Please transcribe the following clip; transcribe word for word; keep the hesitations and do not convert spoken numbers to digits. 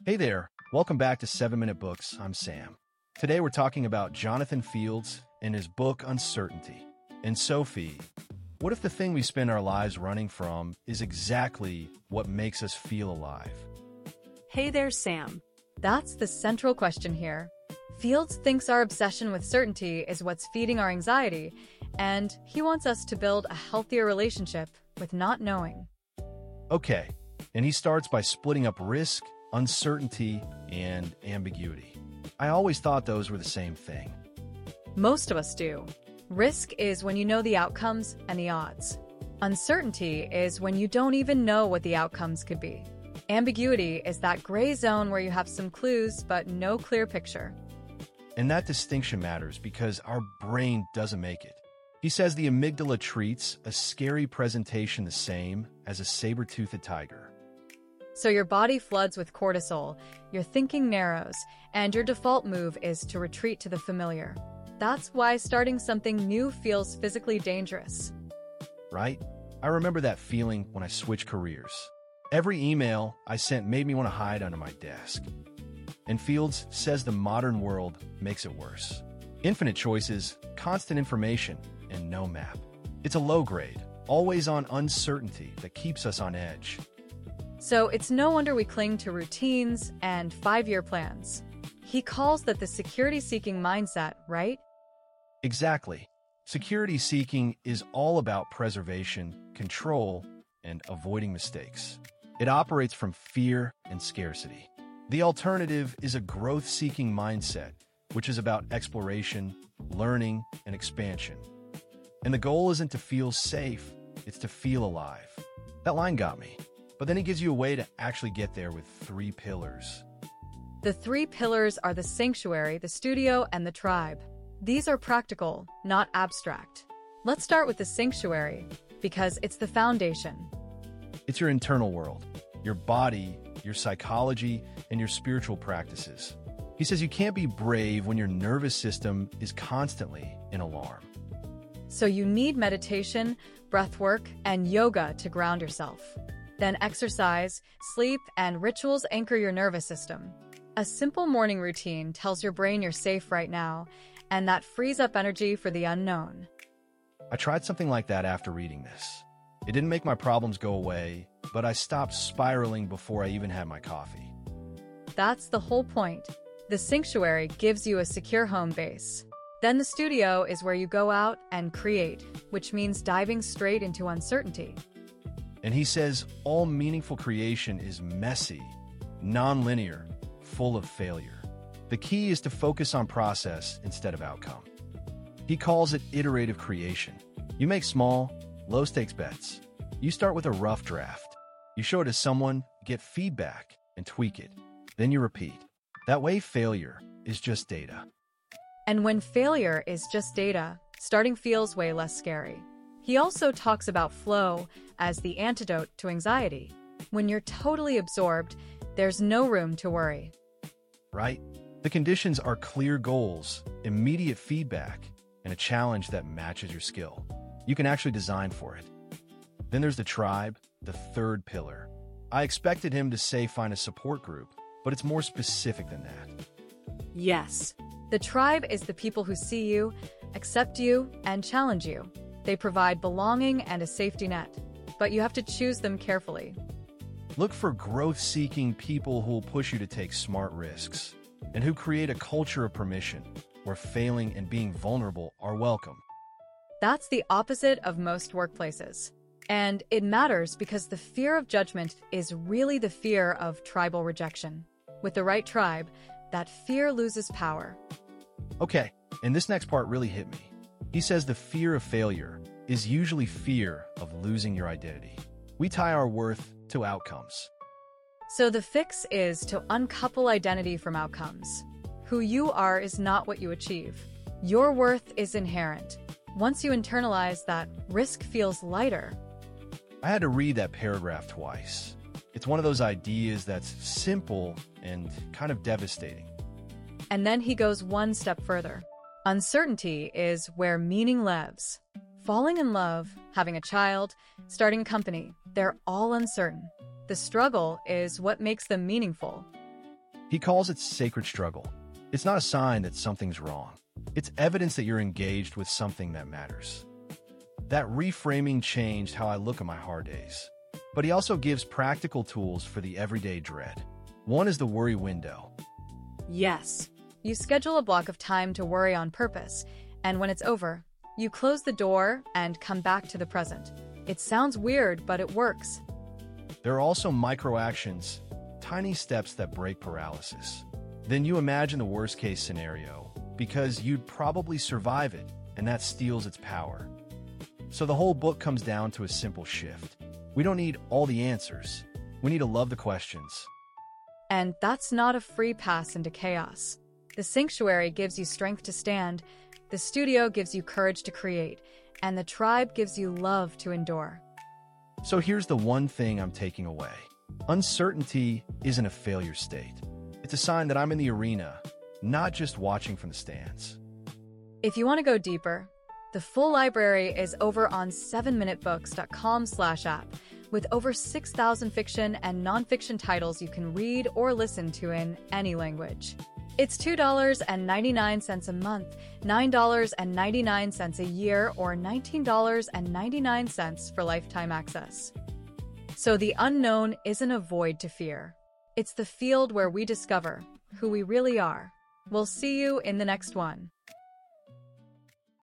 Hey there, welcome back to seven Minute Books. I'm Sam. Today we're talking about Jonathan Fields and his book Uncertainty. And Sophie, what if the thing we spend our lives running from is exactly what makes us feel alive? Hey there, Sam. That's the central question here. Fields thinks our obsession with certainty is what's feeding our anxiety, and he wants us to build a healthier relationship with not knowing. Okay, and he starts by splitting up risk, uncertainty, and ambiguity. I always thought those were the same thing. Most of us do. Risk is when you know the outcomes and the odds. Uncertainty is when you don't even know what the outcomes could be. Ambiguity is that gray zone where you have some clues but no clear picture. And that distinction matters because our brain doesn't make it. He says the amygdala treats a scary presentation the same as a saber-toothed tiger. So your body floods with cortisol, your thinking narrows, and your default move is to retreat to the familiar. That's why starting something new feels physically dangerous. Right? I remember that feeling when I switched careers. Every email I sent made me want to hide under my desk. And Fields says the modern world makes it worse. Infinite choices, constant information, and no map. It's a low grade, always-on uncertainty that keeps us on edge. So it's no wonder we cling to routines and five-year plans. He calls that the security-seeking mindset, right? Exactly. Security-seeking is all about preservation, control, and avoiding mistakes. It operates from fear and scarcity. The alternative is a growth-seeking mindset, which is about exploration, learning, and expansion. And the goal isn't to feel safe, it's to feel alive. That line got me. But then he gives you a way to actually get there with three pillars. The three pillars are the sanctuary, the studio, and the tribe. These are practical, not abstract. Let's start with the sanctuary, because it's the foundation. It's your internal world, your body, your psychology, and your spiritual practices. He says you can't be brave when your nervous system is constantly in alarm. So you need meditation, breath work, and yoga to ground yourself. Then exercise, sleep, and rituals anchor your nervous system. A simple morning routine tells your brain you're safe right now, and that frees up energy for the unknown. I tried something like that after reading this. It didn't make my problems go away, but I stopped spiraling before I even had my coffee. That's the whole point. The sanctuary gives you a secure home base. Then the studio is where you go out and create, which means diving straight into uncertainty. And he says all meaningful creation is messy, non-linear, full of failure. The key is to focus on process instead of outcome. He calls it iterative creation. You make small, low-stakes bets. You start with a rough draft. You show it to someone, get feedback, and tweak it. Then you repeat. That way, failure is just data. And when failure is just data, starting feels way less scary. He also talks about flow as the antidote to anxiety. When you're totally absorbed, there's no room to worry. Right? The conditions are clear goals, immediate feedback, and a challenge that matches your skill. You can actually design for it. Then there's the tribe, the third pillar. I expected him to say find a support group, but it's more specific than that. Yes. The tribe is the people who see you, accept you, and challenge you. They provide belonging and a safety net, but you have to choose them carefully. Look for growth-seeking people who will push you to take smart risks and who create a culture of permission where failing and being vulnerable are welcome. That's the opposite of most workplaces. And it matters because the fear of judgment is really the fear of tribal rejection. With the right tribe, that fear loses power. Okay, and this next part really hit me. He says the fear of failure is usually fear of losing your identity. We tie our worth to outcomes. So the fix is to uncouple identity from outcomes. Who you are is not what you achieve. Your worth is inherent. Once you internalize that, risk feels lighter. I had to read that paragraph twice. It's one of those ideas that's simple and kind of devastating. And then he goes one step further. Uncertainty is where meaning lives. Falling in love, having a child, starting a company, they're all uncertain. The struggle is what makes them meaningful. He calls it sacred struggle. It's not a sign that something's wrong. It's evidence that you're engaged with something that matters. That reframing changed how I look at my hard days. But he also gives practical tools for the everyday dread. One is the worry window. Yes. You schedule a block of time to worry on purpose, and when it's over, you close the door and come back to the present. It sounds weird, but it works. There are also micro actions, tiny steps that break paralysis. Then you imagine the worst-case scenario, because you'd probably survive it, and that steals its power. So the whole book comes down to a simple shift. We don't need all the answers. We need to love the questions. And that's not a free pass into chaos. The sanctuary gives you strength to stand, the studio gives you courage to create, and the tribe gives you love to endure. So here's the one thing I'm taking away. Uncertainty isn't a failure state. It's a sign that I'm in the arena, not just watching from the stands. If you want to go deeper, the full library is over on seven minute books dot com slash app, with over six thousand fiction and nonfiction titles you can read or listen to in any language. It's two dollars and ninety-nine cents a month, nine dollars and ninety-nine cents a year, or nineteen dollars and ninety-nine cents for lifetime access. So the unknown isn't a void to fear. It's the field where we discover who we really are. We'll see you in the next one.